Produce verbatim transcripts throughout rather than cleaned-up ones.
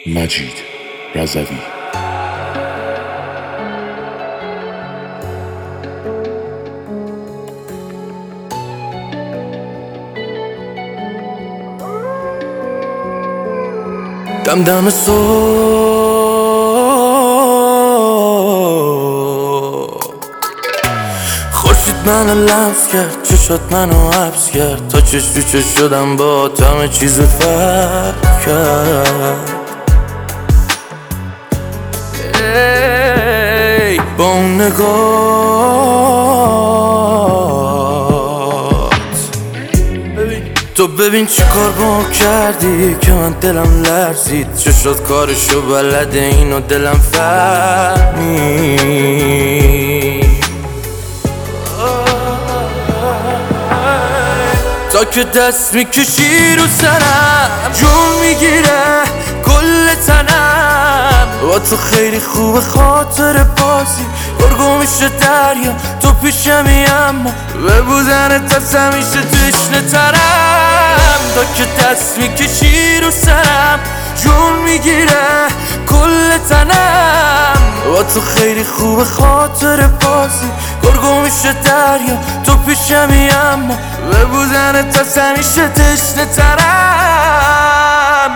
مجید رضوی. دم دم صبح خورشید منو لمس کرد، چشات منو حبس کرد، تا چش تو چش شدم با همه چیز فرق کرد. ای با اون نگات تو ببین چی کار با کردی که من دلم لرزید. چشات کارشو بلده، اینو دلم فهمید. تا که دست میکشی رو سرم جون میگیره کل تنم. با تو خیلی خوب خاطر بازی گرگو میشه دریا، تو پیشمی اما به بودنت از همیشه تشنه ترم. تا که دست میکشی رو سرم جون میگیره کل تنم. با تو خیلی خوب خاطر بازی گرگو میشه دریا، تو پیشمی اما به بودنت از همیشه تشنه ترم.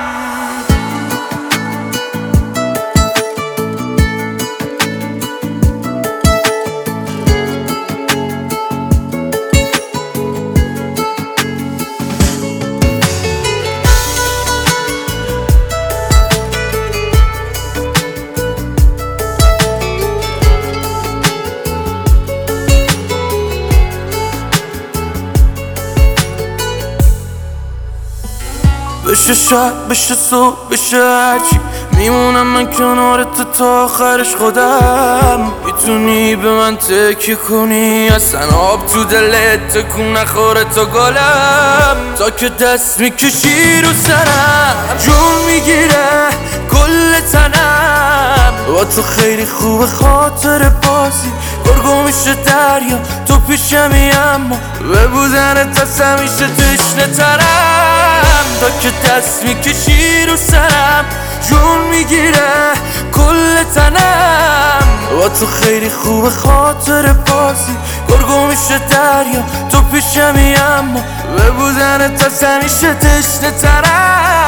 بشه شب بشه صبح بشه هرچی، میمونم من کنار تو تا آخرش خودم. میتونی به من تکیه کنی، اصلا آب تو دلت تکون نخوره تا گلم. تا که دست میکشی رو سرم جون میگیره کل تنم. با تو خیلی خوب خاطر بازی گرگو میشه دریا، تو پیشمی اما به بودنت از همیشه تشنه ترم. تا که دست میکشی رو سرم جون میگیره کل تنم. با تو خیلی خوب خاطر بازی گرگو میشه دریا، تو پیشمی اما به بودنت از همیشه تشنه ترم.